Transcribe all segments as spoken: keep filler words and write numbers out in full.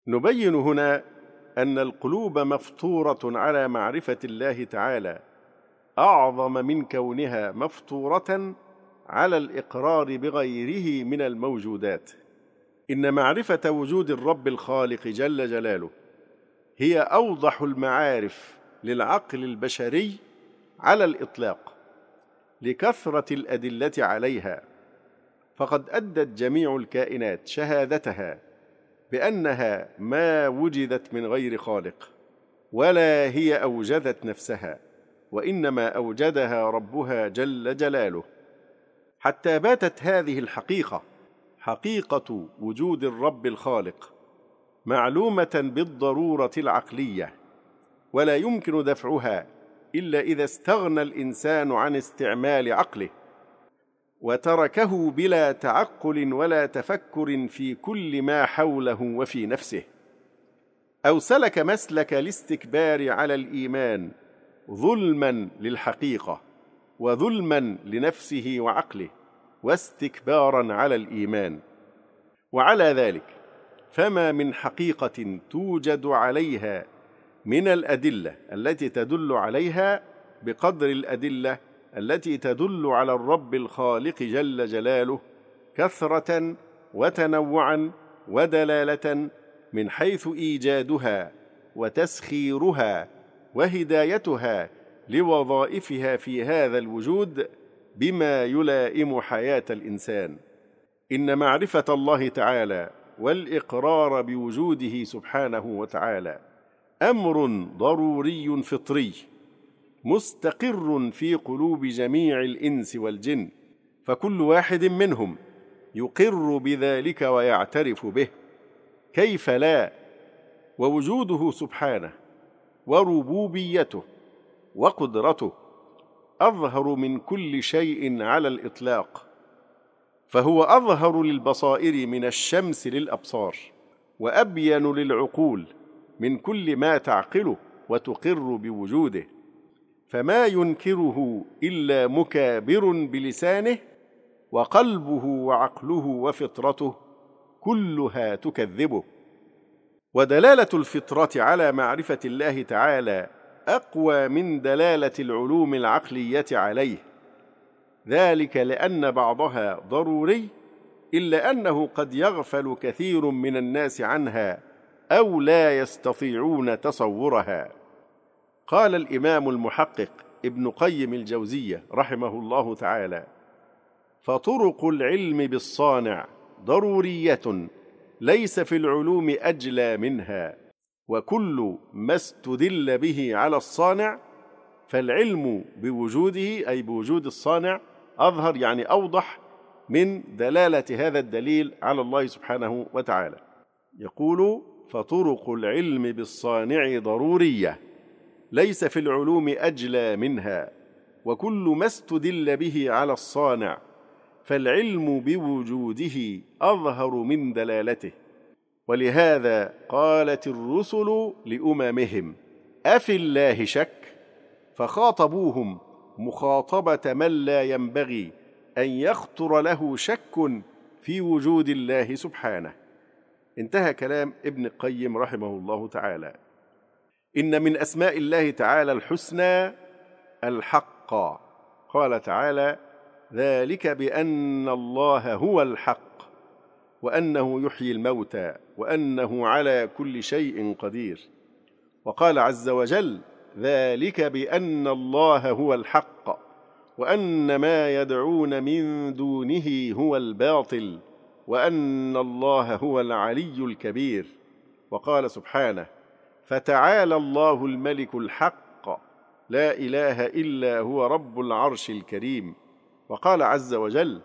نبين هنا أن القلوب مفطورة على معرفة الله تعالى أعظم من كونها مفطورة على الإقرار بغيره من الموجودات. إن معرفة وجود الرب الخالق جل جلاله هي أوضح المعارف للعقل البشري على الإطلاق لكثرة الأدلة عليها، فقد أدت جميع الكائنات شهادتها بأنها ما وجدت من غير خالق، ولا هي أوجدت نفسها، وإنما أوجدها ربها جل جلاله، حتى باتت هذه الحقيقة حقيقة وجود الرب الخالق معلومة بالضرورة العقلية، ولا يمكن دفعها إلا إذا استغنى الإنسان عن استعمال عقله وتركه بلا تعقل ولا تفكر في كل ما حوله وفي نفسه، أو سلك مسلك الاستكبار على الإيمان ظلما للحقيقة وظلما لنفسه وعقله واستكبارا على الإيمان. وعلى ذلك فما من حقيقة توجد عليها من الأدلة التي تدل عليها بقدر الأدلة التي تدل على الرب الخالق جل جلاله كثرة وتنوعا ودلالة من حيث إيجادها وتسخيرها وهدايتها لوظائفها في هذا الوجود بما يلائم حياة الإنسان. إن معرفة الله تعالى والإقرار بوجوده سبحانه وتعالى أمر ضروري فطري مستقر في قلوب جميع الإنس والجن، فكل واحد منهم يقر بذلك ويعترف به، كيف لا؟ ووجوده سبحانه وربوبيته وقدرته أظهر من كل شيء على الإطلاق، فهو أظهر للبصائر من الشمس للأبصار، وأبين للعقول من كل ما تعقله وتقر بوجوده، فما ينكره إلا مكابر بلسانه، وقلبه وعقله وفطرته كلها تكذبه. ودلالة الفطرة على معرفة الله تعالى أقوى من دلالة العلوم العقلية عليه، ذلك لأن بعضها ضروري، إلا أنه قد يغفل كثير من الناس عنها أو لا يستطيعون تصورها. قال الإمام المحقق ابن قيم الجوزية رحمه الله تعالى: فطرق العلم بالصانع ضرورية ليس في العلوم أجلى منها، وكل ما استدل به على الصانع فالعلم بوجوده أي بوجود الصانع أظهر، يعني أوضح من دلالة هذا الدليل على الله سبحانه وتعالى. يقول: فطرق العلم بالصانع ضرورية ليس في العلوم أجلى منها، وكل ما استدل به على الصانع فالعلم بوجوده أظهر من دلالته. ولهذا قالت الرسل لأممهم: أفي الله شك؟ فخاطبوهم مخاطبة من لا ينبغي أن يخطر له شك في وجود الله سبحانه. انتهى كلام ابن القيم رحمه الله تعالى. إن من أسماء الله تعالى الحسنى الحق، قال تعالى: ذلك بأن الله هو الحق وأنه يحيي الموتى وأنه على كل شيء قدير. وقال عز وجل: ذلك بأن الله هو الحق وأن ما يدعون من دونه هو الباطل وأن الله هو العلي الكبير. وقال سبحانه: فتعالى الله الملك الحق لا إله إلا هو رب العرش الكريم. وقال عز وجل: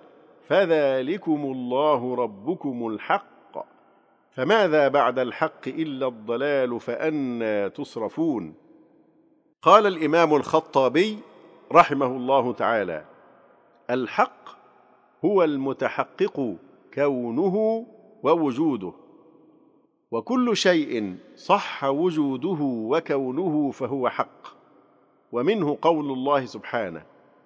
فذلكم الله ربكم الحق فماذا بعد الحق إلا الضلال فأنى تصرفون. قال الإمام الخطابي رحمه الله تعالى: الحق هو المتحقق كونه ووجوده، وكل شيء صح وجوده وكونه فهو حق. ومنه قول الله سبحانه: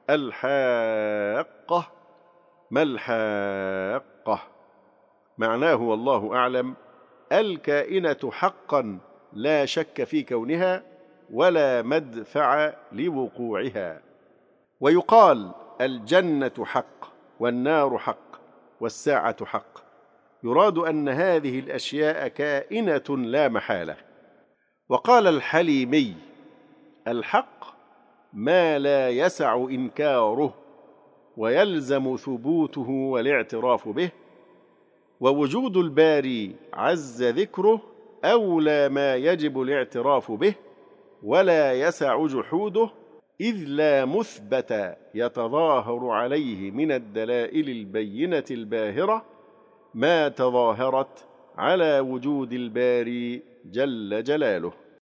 الحاقة ما الحاقة؟ معناه والله أعلم الكائنة حقا لا شك في كونها ولا مدفع لوقوعها. ويقال الجنة حق والنار حق والساعة حق، يراد أن هذه الأشياء كائنة لا محالة. وقال الحليمي: الحق ما لا يسع إنكاره ويلزم ثبوته والاعتراف به، ووجود الباري عز ذكره أولى ما يجب الاعتراف به ولا يسع جحوده، إذ لا مثبت يتظاهر عليه من الدلائل البينة الباهرة ما تظاهرت على وجود الباري جل جلاله.